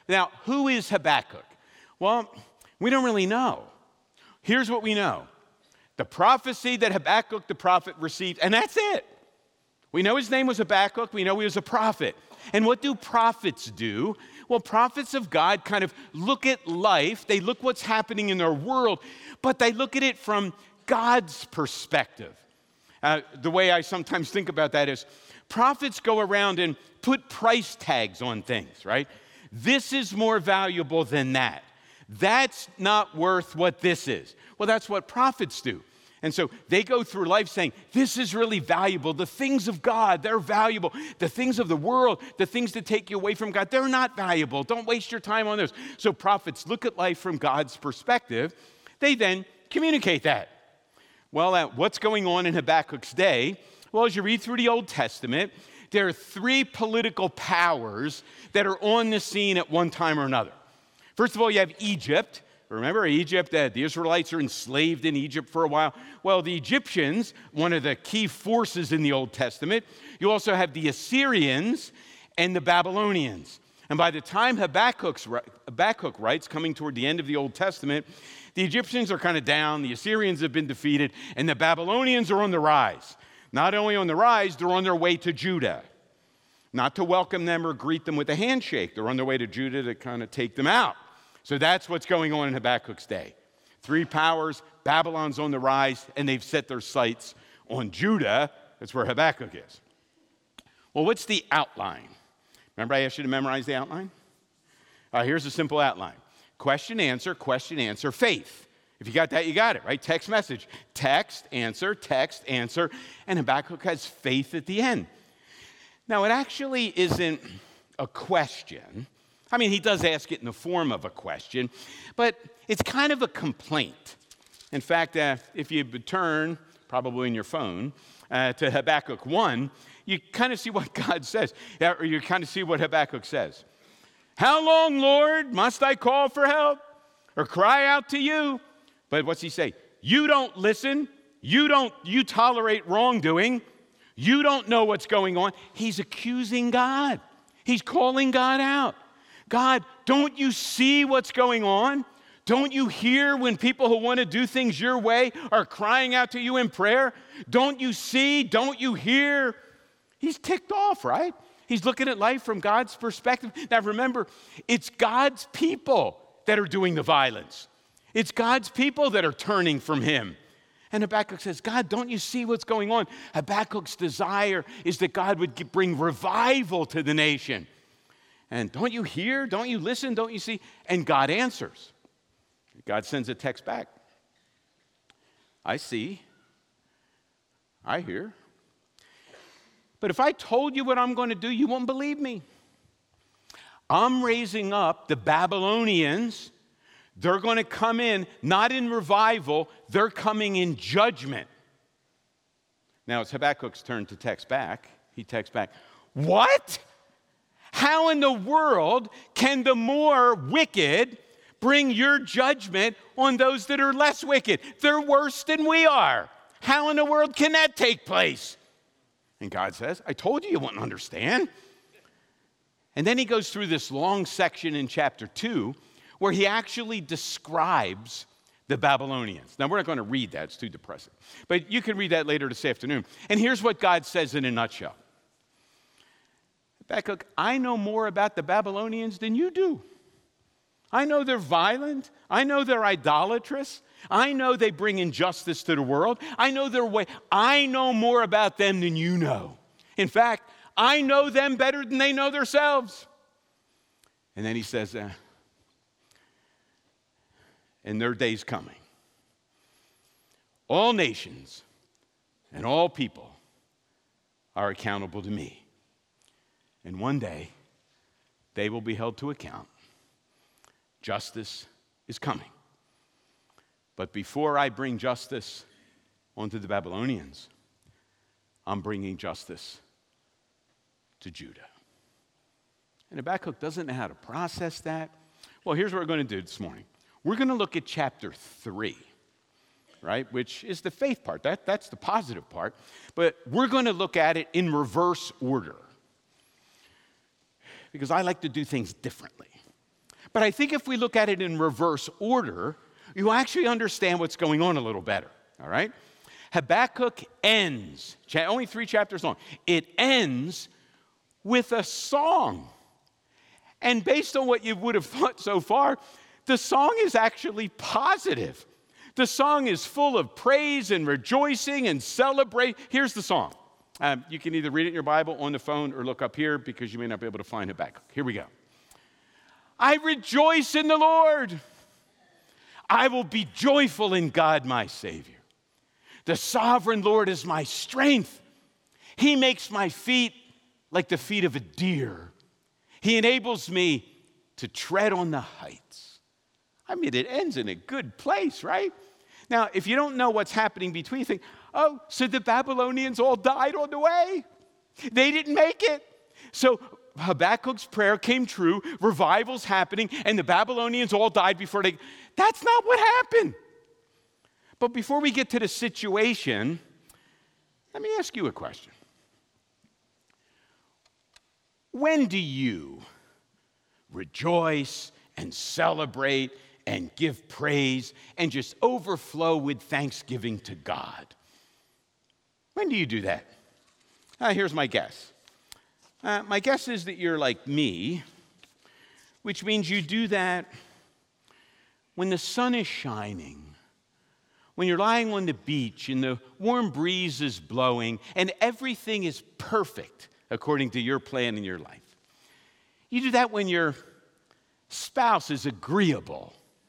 Now, who is Habakkuk? Well, we don't really know. Here's what we know. The prophecy that Habakkuk the prophet received, and that's it. We know his name was Habakkuk. We know he was a prophet. And what do prophets do? Well, prophets of God kind of look at life. They look what's happening in their world, but they look at it from God's perspective. The way I sometimes think about that is prophets go around and put price tags on things, right? This is more valuable than that. That's not worth what this is. Well, that's what prophets do. And so they go through life saying, this is really valuable. The things of God, they're valuable. The things of the world, the things that take you away from God, they're not valuable. Don't waste your time on those. So prophets look at life from God's perspective. They then communicate that. Well, what's going on in Habakkuk's day? Well, as you read through the Old Testament, there are three political powers that are on the scene at one time or another. First of all, you have Egypt. Remember Egypt, the Israelites are enslaved in Egypt for a while. Well, the Egyptians, one of the key forces in the Old Testament. You also have the Assyrians and the Babylonians. And by the time Habakkuk writes, coming toward the end of the Old Testament, the Egyptians are kind of down, the Assyrians have been defeated, and the Babylonians are on the rise. Not only on the rise, they're on their way to Judah. Not to welcome them or greet them with a handshake. They're on their way to Judah to kind of take them out. So that's what's going on in Habakkuk's day. Three powers, Babylon's on the rise, and they've set their sights on Judah. That's where Habakkuk is. Well, what's the outline? Remember I asked you to memorize the outline? Here's a simple outline. Question, answer, faith. If you got that, you got it, right? Text message. Text, answer, and Habakkuk has faith at the end. Now, it actually isn't a question. I mean, he does ask it in the form of a question, but it's kind of a complaint. In fact, if you turn, probably in your phone, to Habakkuk 1, you kind of see what God says, or you kind of see what Habakkuk says. How long, Lord, must I call for help or cry out to you? But what's he say? You don't listen. You tolerate wrongdoing. You don't know what's going on. He's accusing God. He's calling God out. God, don't you see what's going on? Don't you hear when people who want to do things your way are crying out to you in prayer? Don't you see? Don't you hear? He's ticked off, right? He's looking at life from God's perspective. Now remember, it's God's people that are doing the violence. It's God's people that are turning from him. And Habakkuk says, God, don't you see what's going on? Habakkuk's desire is that God would bring revival to the nation. And don't you hear? Don't you listen? Don't you see? And God answers. God sends a text back. I see. I hear. But if I told you what I'm going to do, you won't believe me. I'm raising up the Babylonians. They're going to come in, not in revival, they're coming in judgment. Now it's Habakkuk's turn to text back. He texts back, what? How in the world can the more wicked bring your judgment on those that are less wicked? They're worse than we are. How in the world can that take place? And God says, I told you you wouldn't understand. And then he goes through this long section in chapter 2 where he actually describes the Babylonians. Now, we're not going to read that. It's too depressing. But you can read that later this afternoon. And here's what God says in a nutshell. Habakkuk, I know more about the Babylonians than you do. I know they're violent. I know they're idolatrous. I know they bring injustice to the world. I know their way. I know more about them than you know. In fact, I know them better than they know themselves. And then he says, and their day's coming. All nations and all people are accountable to me. And one day, they will be held to account. Justice is coming. But before I bring justice onto the Babylonians, I'm bringing justice to Judah. And Habakkuk doesn't know how to process that. Well, here's what we're going to do this morning. We're going to look at chapter 3, right, which is the faith part. That's the positive part. But we're going to look at it in reverse order because I like to do things differently. But I think if we look at it in reverse order, you actually understand what's going on a little better, all right? Habakkuk ends, only 3 chapters long. It ends with a song. And based on what you would have thought so far, the song is actually positive. The song is full of praise and rejoicing and celebrate. Here's the song. You can either read it in your Bible, on the phone, or look up here because you may not be able to find Habakkuk. Here we go. I rejoice in the Lord. I will be joyful in God, my Savior. The sovereign Lord is my strength. He makes my feet like the feet of a deer. He enables me to tread on the heights. I mean, it ends in a good place, right? Now, if you don't know what's happening between, you think, oh, so the Babylonians all died on the way? They didn't make it. So Habakkuk's prayer came true, revival's happening, and the Babylonians all died before they... That's not what happened. But before we get to the situation, let me ask you a question. When do you rejoice and celebrate and give praise and just overflow with thanksgiving to God? When do you do that? Here's my guess. My guess is that you're like me, which means you do that when the sun is shining, when you're lying on the beach and the warm breeze is blowing and everything is perfect according to your plan in your life. You do that when your spouse is agreeable.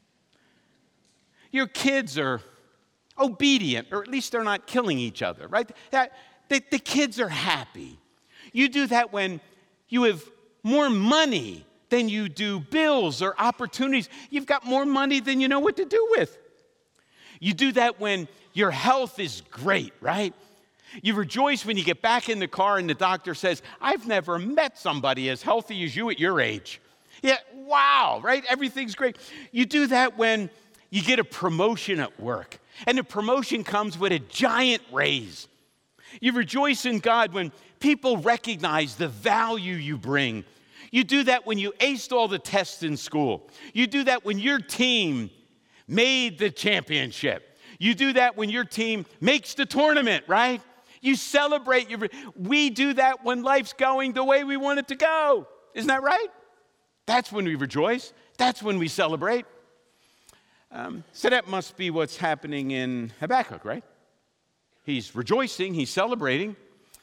Your kids are obedient, or at least they're not killing each other, right? The kids are happy. You do that when you have more money than you do bills or opportunities. You've got more money than you know what to do with. You do that when your health is great, right? You rejoice when you get back in the car and the doctor says, I've never met somebody as healthy as you at your age. Yeah, wow, right? Everything's great. You do that when you get a promotion at work, and the promotion comes with a giant raise. You rejoice in God when people recognize the value you bring. You do that when you aced all the tests in school. You do that when your team made the championship. You do that when your team makes the tournament, right? You celebrate. We do that when life's going the way we want it to go. Isn't that right? That's when we rejoice. That's when we celebrate. So that must be what's happening in Habakkuk, right? He's rejoicing, he's celebrating.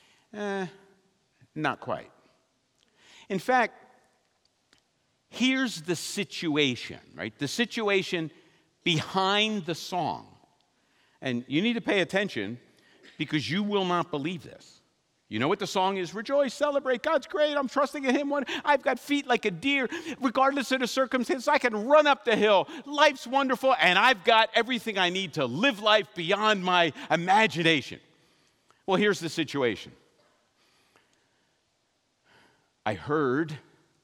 Not quite. In fact, here's the situation, right? The situation behind the song. And you need to pay attention because you will not believe this. You know what the song is? Rejoice, celebrate, God's great, I'm trusting in Him. I've got feet like a deer. Regardless of the circumstances, I can run up the hill. Life's wonderful, and I've got everything I need to live life beyond my imagination. Well, here's the situation. I heard,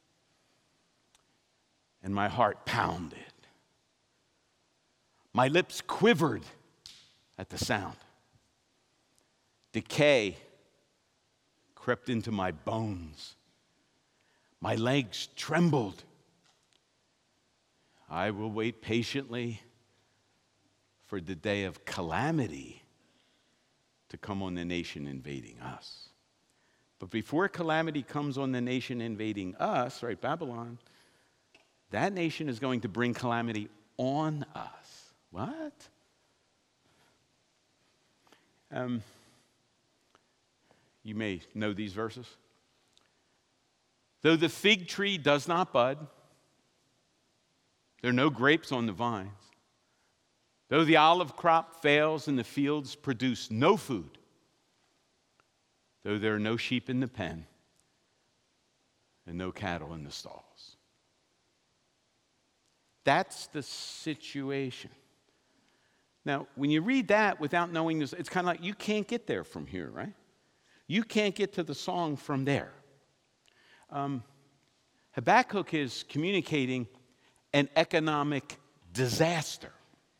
and my heart pounded. My lips quivered at the sound. Decay crept into my bones. My legs trembled. I will wait patiently for the day of calamity to come on the nation invading us. But before calamity comes on the nation invading us, right, Babylon, that nation is going to bring calamity on us. What? You may know these verses. Though the fig tree does not bud, there are no grapes on the vines. Though the olive crop fails and the fields produce no food, though there are no sheep in the pen and no cattle in the stalls. That's the situation. Now, when you read that without knowing this, it's kind of like you can't get there from here, right? You can't get to the song from there. Habakkuk is communicating an economic disaster.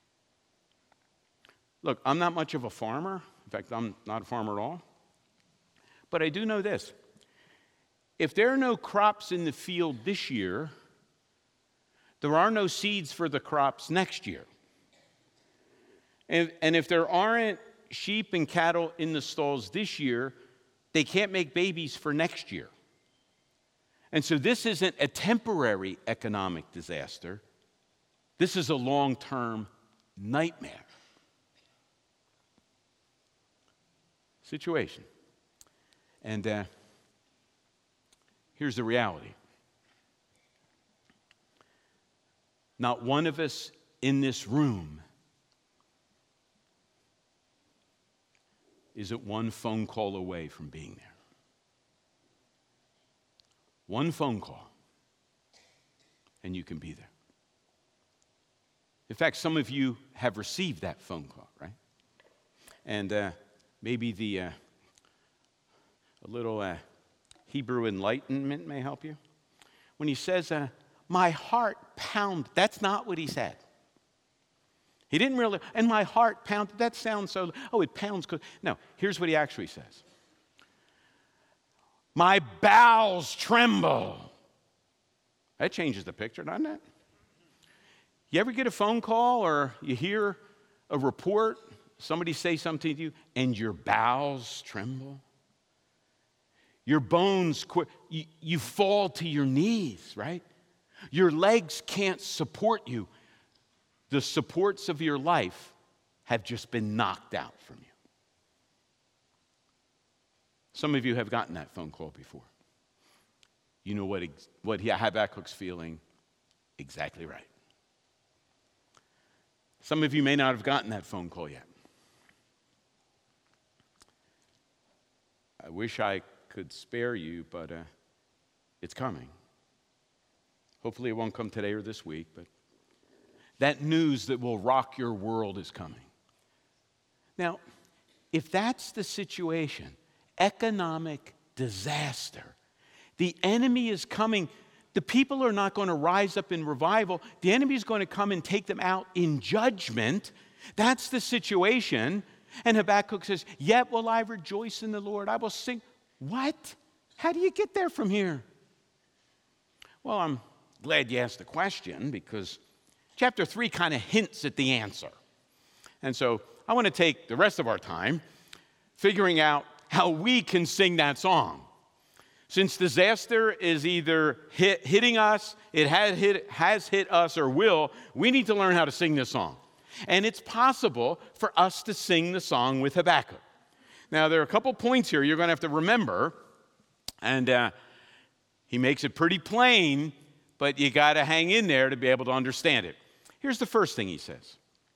Look, I'm not much of a farmer. In fact, I'm not a farmer at all. But I do know this. If there are no crops in the field this year, there are no seeds for the crops next year. And if there aren't sheep and cattle in the stalls this year, they can't make babies for next year. And so this isn't a temporary economic disaster. This is a long-term nightmare situation. And here's the reality. Not one of us in this room is at one phone call away from being there. One phone call, and you can be there. In fact, some of you have received that phone call, right? And maybe a little Hebrew enlightenment may help you. When he says, my heart pounded, that's not what he said. He didn't really, and my heart pounded, that sounds so, it pounds. No, here's what he actually says. My bowels tremble. That changes the picture, doesn't it? You ever get a phone call or you hear a report, somebody say something to you, and your bowels tremble? Your bones, you fall to your knees, right? Your legs can't support you. The supports of your life have just been knocked out from you. Some of you have gotten that phone call before. You know what Habakkuk's feeling exactly right. Some of you may not have gotten that phone call yet. I wish I could spare you, but it's coming. Hopefully it won't come today or this week, but that news that will rock your world is coming. Now, if that's the situation, economic disaster, the enemy is coming. The people are not going to rise up in revival. The enemy is going to come and take them out in judgment. That's the situation. And Habakkuk says, yet will I rejoice in the Lord. I will sing. What? How do you get there from here? Well, I'm glad you asked the question because chapter 3 kind of hints at the answer. And so I want to take the rest of our time figuring out how we can sing that song. Since disaster is either hitting us, it has hit us, or will, we need to learn how to sing this song. And it's possible for us to sing the song with Habakkuk. Now, there are a couple points here you're going to have to remember, and he makes it pretty plain, but you got to hang in there to be able to understand it. Here's the first thing he says.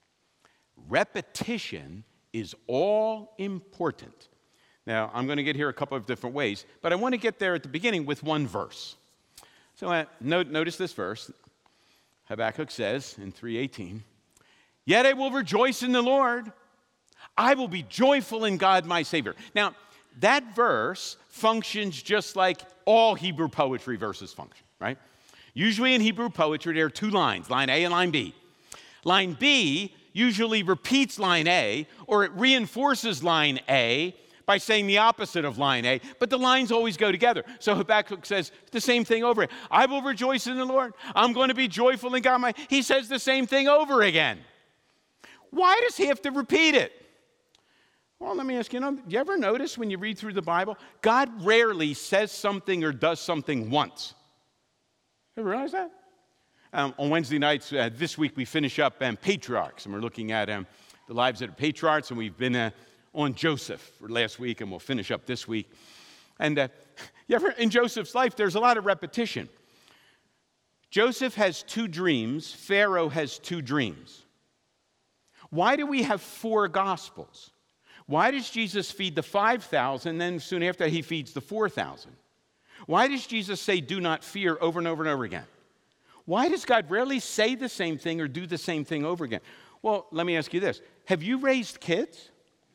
Repetition is all important. Now, I'm going to get here a couple of different ways, but I want to get there at the beginning with one verse. So notice this verse. Habakkuk says in 3:18, yet I will rejoice in the Lord. I will be joyful in God my Savior. Now, that verse functions just like all Hebrew poetry verses function, right? Usually in Hebrew poetry, there are two lines, line A and line B. Line B usually repeats line A, or it reinforces line A by saying the opposite of line A, but the lines always go together. So Habakkuk says the same thing over again. I will rejoice in the Lord. I'm going to be joyful in God. He says the same thing over again. Why does he have to repeat it? Well, let me ask you, do you ever notice when you read through the Bible, God rarely says something or does something once? You ever realize that? On Wednesday nights, this week we finish up Patriarchs, and we're looking at the lives of the patriarchs, and we've been on Joseph for last week, and we'll finish up this week. And in Joseph's life, there's a lot of repetition. Joseph has 2 dreams. Pharaoh has 2 dreams. Why do we have 4 Gospels? Why does Jesus feed the 5,000, then soon after he feeds the 4,000? Why does Jesus say, do not fear, over and over and over again? Why does God rarely say the same thing or do the same thing over again? Well, let me ask you this. Have you raised kids?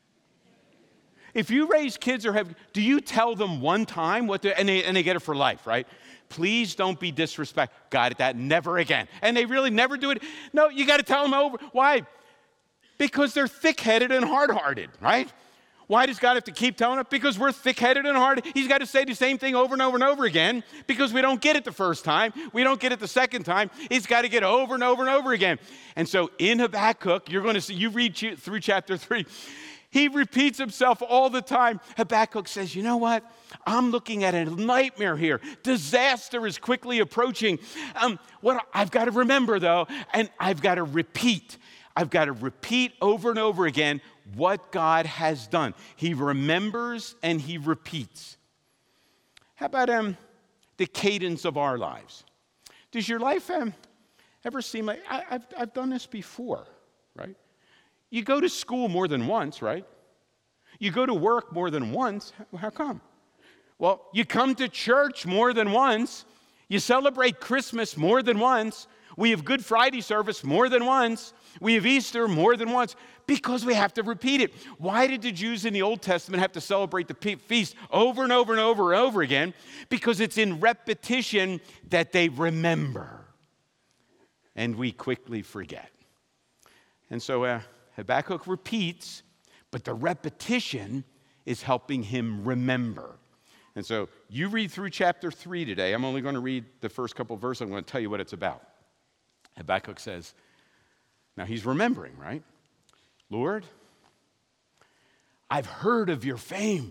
If you raise kids, do you tell them one time and they get it for life, right? Please don't be disrespectful. Got that, never again. And they really never do it. No, you got to tell them over. Why? Because they're thick-headed and hard-hearted, right? Why does God have to keep telling us? Because we're thick-headed and hard. He's got to say the same thing over and over and over again because we don't get it the first time. We don't get it the second time. He's got to get over and over and over again. And so in Habakkuk, you're going to see, you read through chapter 3, he repeats himself all the time. Habakkuk says, you know what? I'm looking at a nightmare here. Disaster is quickly approaching. What I've got to remember, though, and I've got to repeat. I've got to repeat over and over again what God has done. He remembers and he repeats. How about the cadence of our lives? Does your life ever seem like, I've done this before, right? You go to school more than once, right? You go to work more than once. How come? Well, you come to church more than once. You celebrate Christmas more than once. We have Good Friday service more than once. We have Easter more than once because we have to repeat it. Why did the Jews in the Old Testament have to celebrate the feast over and over and over and over again? Because it's in repetition that they remember. And we quickly forget. And so Habakkuk repeats, but the repetition is helping him remember. And so you read through chapter 3 today. I'm only going to read the first couple of verses. I'm going to tell you what it's about. Habakkuk says, now he's remembering, right? Lord, I've heard of your fame.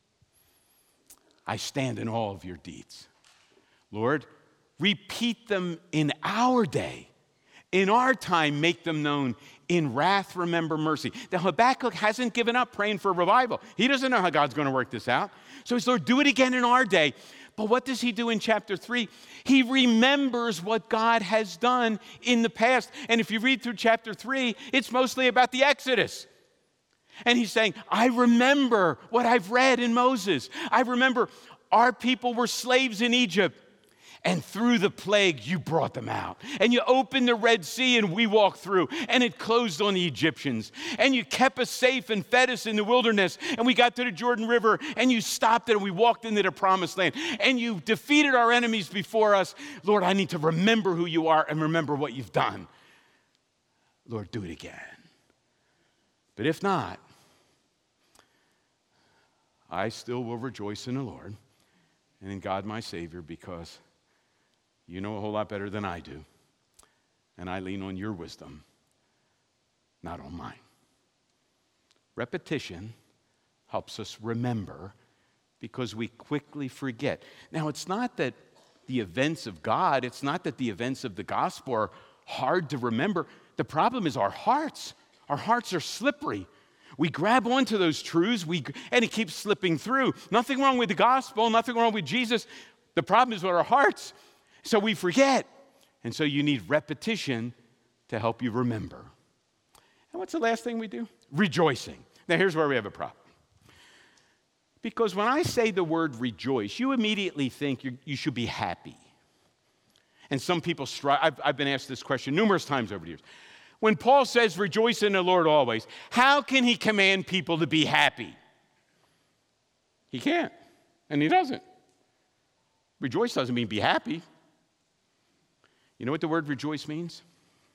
I stand in awe of your deeds. Lord, repeat them in our day. In our time, make them known. In wrath, remember mercy. Now, Habakkuk hasn't given up praying for revival. He doesn't know how God's going to work this out. So he's, Lord, do it again in our day. But what does he do in chapter 3? He remembers what God has done in the past. And if you read through chapter 3, it's mostly about the Exodus. And he's saying, I remember what I've read in Moses. I remember our people were slaves in Egypt. And through the plague, you brought them out. And you opened the Red Sea and we walked through. And it closed on the Egyptians. And you kept us safe and fed us in the wilderness. And we got to the Jordan River and you stopped it and we walked into the promised land. And you defeated our enemies before us. Lord, I need to remember who you are and remember what you've done. Lord, do it again. But if not, I still will rejoice in the Lord and in God my Savior because you know a whole lot better than I do. And I lean on your wisdom, not on mine. Repetition helps us remember because we quickly forget. Now, it's not that the events of God, it's not that the events of the gospel are hard to remember. The problem is our hearts. Our hearts are slippery. We grab onto those truths, and it keeps slipping through. Nothing wrong with the gospel, nothing wrong with Jesus. The problem is with our hearts. So we forget. And so you need repetition to help you remember. And what's the last thing we do? Rejoicing. Now here's where we have a problem. Because when I say the word rejoice, you immediately think you should be happy. And some people strive. I've been asked this question numerous times over the years. When Paul says rejoice in the Lord always, how can he command people to be happy? He can't, and he doesn't. Rejoice doesn't mean be happy. You know what the word rejoice means?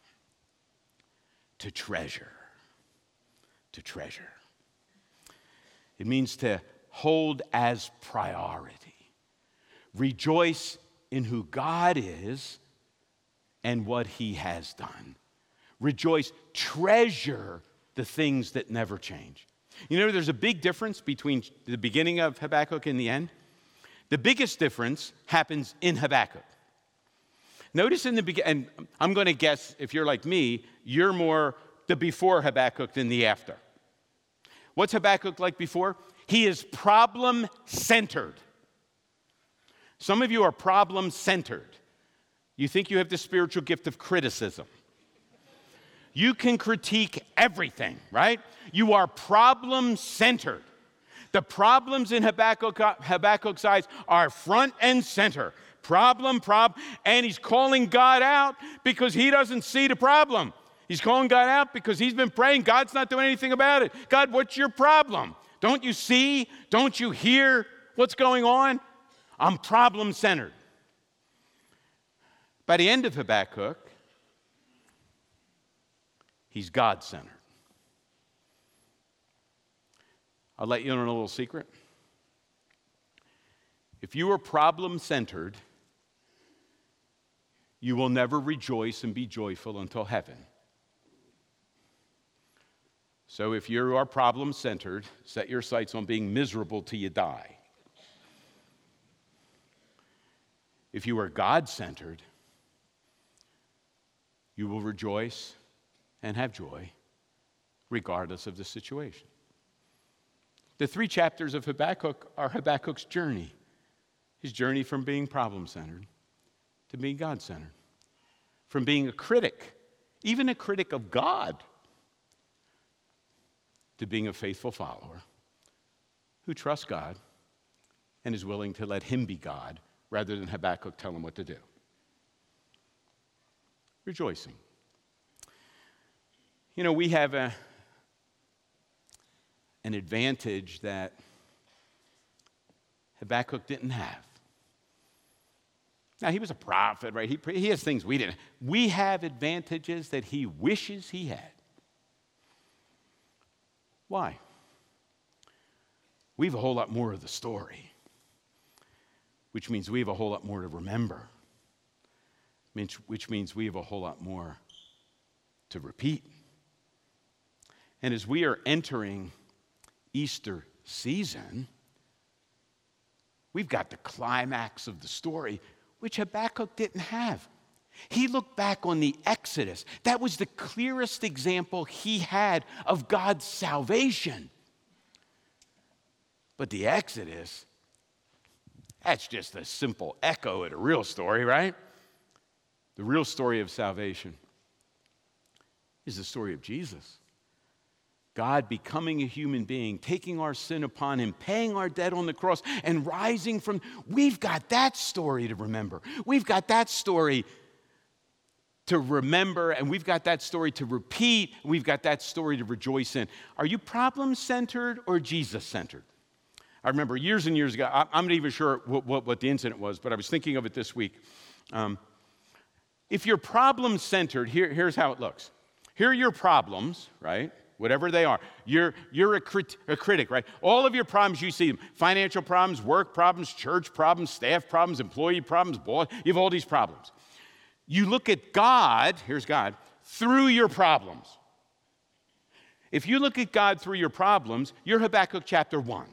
To treasure. To treasure. It means to hold as priority. Rejoice in who God is and what he has done. Rejoice, treasure the things that never change. You know, there's a big difference between the beginning of Habakkuk and the end. The biggest difference happens in Habakkuk. Notice in the beginning, and I'm going to guess if you're like me, you're more the before Habakkuk than the after. What's Habakkuk like before? He is problem-centered. Some of you are problem-centered. You think you have the spiritual gift of criticism. You can critique everything, right? You are problem-centered. The problems in Habakkuk's eyes are front and center. Problem, and he's calling God out because he doesn't see the problem. He's calling God out because he's been praying. God's not doing anything about it. God, what's your problem? Don't you see? Don't you hear what's going on? I'm problem-centered. By the end of Habakkuk, he's God-centered. I'll let you in on a little secret. If you are problem-centered, you will never rejoice and be joyful until heaven. So if you are problem-centered, set your sights on being miserable till you die. If you are God-centered, you will rejoice and have joy regardless of the situation. The 3 chapters of Habakkuk are Habakkuk's journey. His journey from being problem-centered to being God-centered. From being a critic, even a critic of God, to being a faithful follower who trusts God and is willing to let him be God rather than Habakkuk tell him what to do. Rejoicing. You know, we have an advantage that Habakkuk didn't have. Now, he was a prophet, right? He has things we didn't. We have advantages that he wishes he had. Why? We have a whole lot more of the story, which means we have a whole lot more to remember, which means we have a whole lot more to repeat. And as we are entering Easter season, we've got the climax of the story, which Habakkuk didn't have. He looked back on the Exodus. That was the clearest example he had of God's salvation. But the Exodus, that's just a simple echo of the real story, right? The real story of salvation is the story of Jesus. God becoming a human being, taking our sin upon him, paying our debt on the cross, and rising from. We've got that story to remember. We've got that story to remember, and we've got that story to repeat. We've got that story to rejoice in. Are you problem-centered or Jesus-centered? I remember years and years ago, I'm not even sure what the incident was, but I was thinking of it this week. If you're problem-centered, here's how it looks. Here are your problems, right? Whatever they are. You're a critic, right? All of your problems, you see them. Financial problems, work problems, church problems, staff problems, employee problems, boss. You have all these problems. You look at God, here's God, through your problems. If you look at God through your problems, you're Habakkuk chapter 1.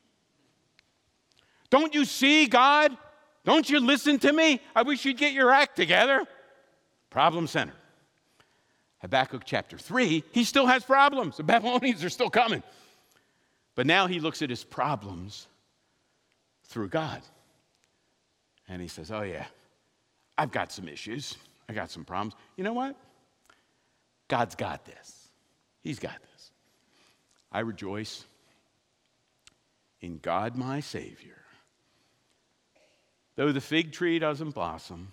Don't you see, God? Don't you listen to me? I wish you'd get your act together. Problem-centered. Habakkuk chapter 3, he still has problems. The Babylonians are still coming. But now he looks at his problems through God. And he says, oh yeah, I've got some issues. I got some problems. You know what? God's got this. He's got this. I rejoice in God my Savior. Though the fig tree doesn't blossom,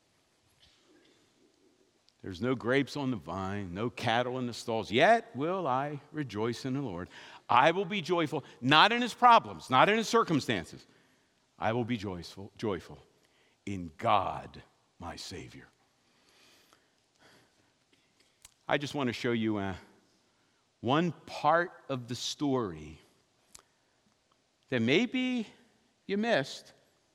there's no grapes on the vine, no cattle in the stalls, yet will I rejoice in the Lord. I will be joyful, not in his problems, not in his circumstances. I will be joyful in God, my Savior. I just want to show you one part of the story that maybe you missed,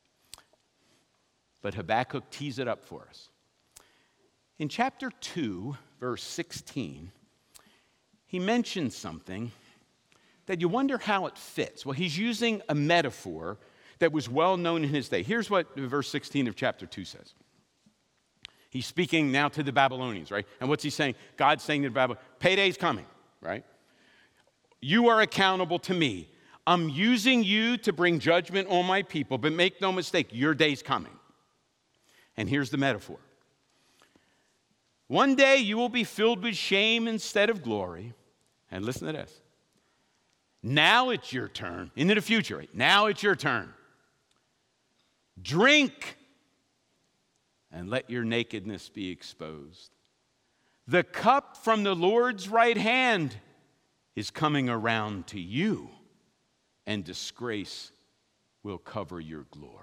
but Habakkuk tees it up for us. In chapter 2, verse 16, he mentions something that you wonder how it fits. Well, he's using a metaphor that was well known in his day. Here's what verse 16 of chapter 2 says. He's speaking now to the Babylonians, right? And what's he saying? God's saying to the Babylonians, payday's coming, right? You are accountable to me. I'm using you to bring judgment on my people, but make no mistake, your day's coming. And here's the metaphor. One day you will be filled with shame instead of glory. And listen to this. Now it's your turn. Into the future, right? Now it's your turn. Drink and let your nakedness be exposed. The cup from the Lord's right hand is coming around to you, and disgrace will cover your glory.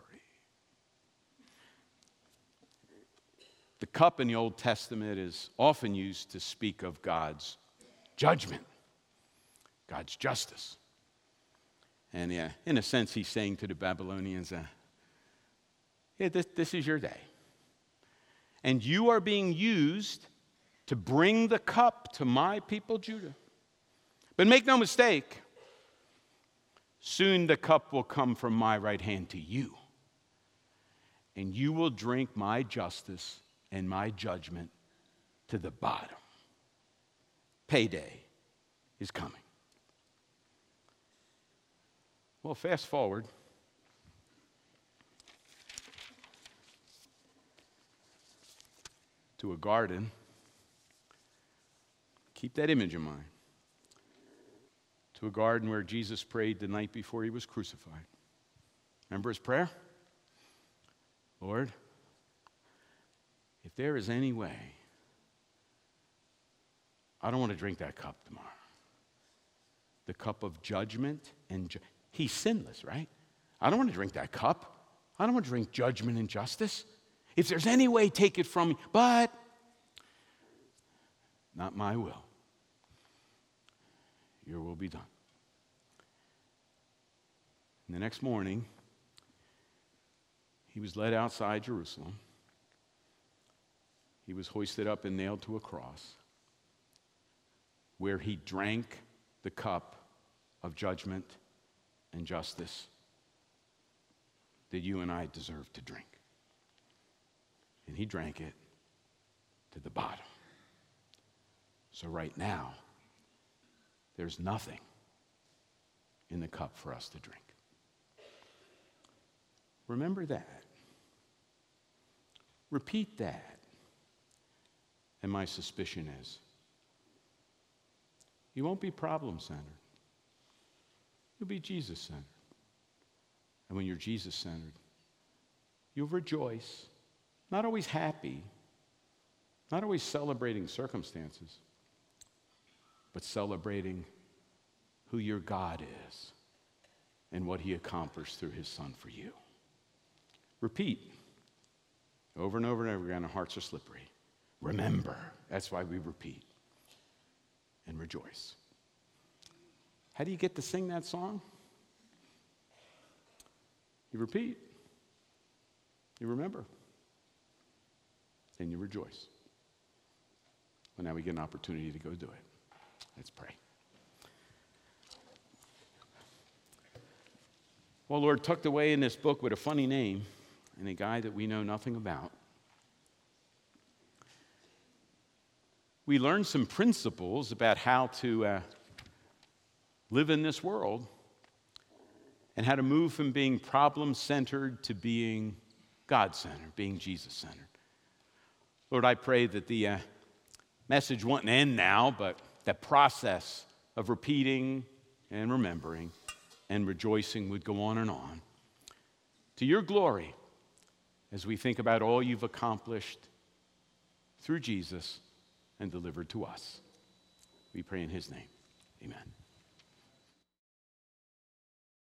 The cup in the Old Testament is often used to speak of God's judgment, God's justice. And yeah, in a sense, he's saying to the Babylonians, this is your day. And you are being used to bring the cup to my people Judah. But make no mistake, soon the cup will come from my right hand to you. And you will drink my justice and my judgment to the bottom. Payday is coming. Well, fast forward. To a garden. Keep that image in mind. To a garden where Jesus prayed the night before he was crucified. Remember his prayer? Lord, if there is any way, I don't want to drink that cup tomorrow. The cup of judgment and he's sinless, right? I don't want to drink that cup. I don't want to drink judgment and justice. If there's any way, take it from me. But not my will. Your will be done. And the next morning, he was led outside Jerusalem. He was hoisted up and nailed to a cross, where he drank the cup of judgment and justice that you and I deserve to drink. And he drank it to the bottom. So right now, there's nothing in the cup for us to drink. Remember that. Repeat that. And my suspicion is, you won't be problem-centered. You'll be Jesus-centered. And when you're Jesus-centered, you'll rejoice. Not always happy, not always celebrating circumstances, but celebrating who your God is and what he accomplished through his Son for you. Repeat over and over and over again. Our hearts are slippery. Remember. That's why we repeat. And rejoice. How do you get to sing that song? You repeat. You remember. And you rejoice. Well, now we get an opportunity to go do it. Let's pray. Well, Lord, tucked away in this book with a funny name and a guy that we know nothing about, we learned some principles about how to live in this world and how to move from being problem-centered to being God-centered, being Jesus-centered. Lord, I pray that the message won't end now, but that process of repeating and remembering and rejoicing would go on and on. To your glory, as we think about all you've accomplished through Jesus and delivered to us. We pray in his name. Amen.